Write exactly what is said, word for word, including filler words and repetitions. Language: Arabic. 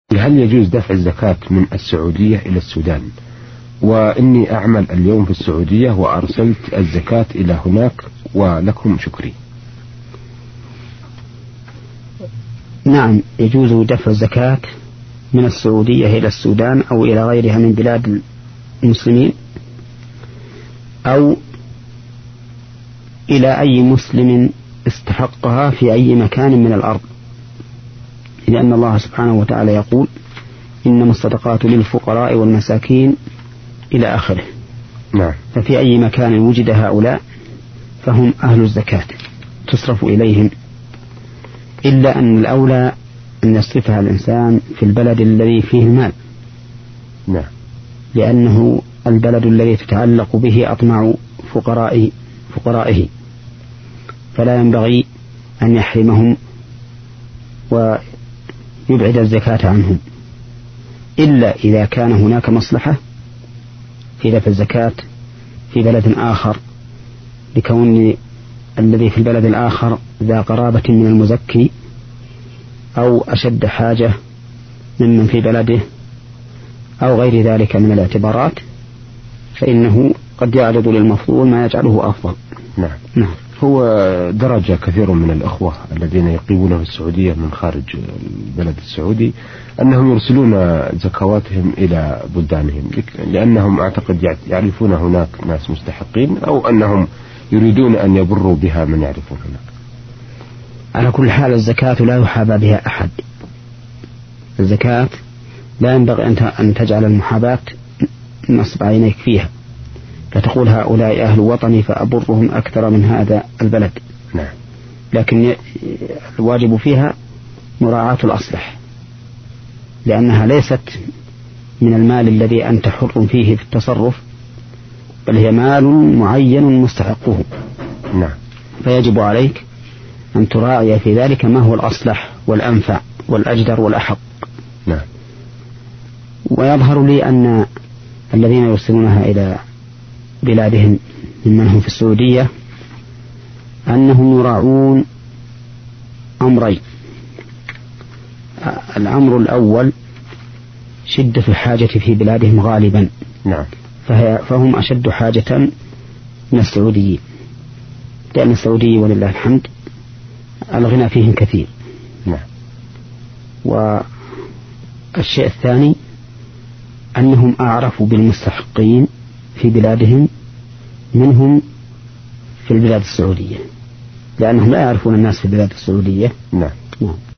هل يجوز دفع الزكاة من السعودية إلى السودان؟ وإني أعمل اليوم في السعودية وأرسلت الزكاة إلى هناك ولكم شكري. نعم، يجوز دفع الزكاة من السعودية إلى السودان أو إلى غيرها من بلاد المسلمين أو إلى أي مسلم استحقها في أي مكان من الأرض، لأن الله سبحانه وتعالى يقول: إنما الصدقات للفقراء والمساكين إلى آخره. نعم. ففي أي مكان وجد هؤلاء فهم أهل الزكاة تصرف إليهم، إلا أن الأولى أن يصرفها الإنسان في البلد الذي فيه المال. نعم. لأنه البلد الذي تتعلق به أطماع فقرائه فقرائه فلا ينبغي أن يحرمهم ويبعد الزكاة عنهم، إلا إذا كان هناك مصلحة في دفع الزكاة في بلد آخر، لكون الذي في البلد الآخر ذا قرابة من المزكي أو أشد حاجة ممن في بلده أو غير ذلك من الاعتبارات، فإنه قد يعرض للمفضول ما يجعله أفضل. نعم. نعم. هو درجة كثير من الأخوة الذين يقيمون في السعودية من خارج البلد السعودي أنهم يرسلون زكواتهم إلى بلدانهم، لأنهم أعتقد يعرفون هناك ناس مستحقين، أو أنهم يريدون أن يبروا بها من يعرفون هناك. على كل حال الزكاة لا يحابى بها أحد. الزكاة لا ينبغي أن تجعل المحاباة نصب عينيك فيها فتقول هؤلاء أهل وطني فأبرهم أكثر من هذا البلد. نعم. لكن الواجب فيها مراعاة الأصلح، لأنها ليست من المال الذي أنت حر فيه في التصرف، بل هي مال معين مستحقه. نعم. فيجب عليك أن تراعي في ذلك ما هو الأصلح والأنفع والأجدر والأحق. نعم. ويظهر لي أن الذين يرسلونها إلى بلادهم ممن هم في السعودية أنهم يراعون أمرين: الأمر الأول شدة الحاجة في بلادهم غالبا. نعم. فهم أشد حاجة من السعوديين، لأن السعودي ولله الحمد الغنى فيهم كثير. نعم. والشيء الثاني أنهم أعرفوا بالمستحقين في بلادهم منهم في البلاد السعودية، لأنهم لا يعرفون الناس في البلاد السعودية. نعم. نعم.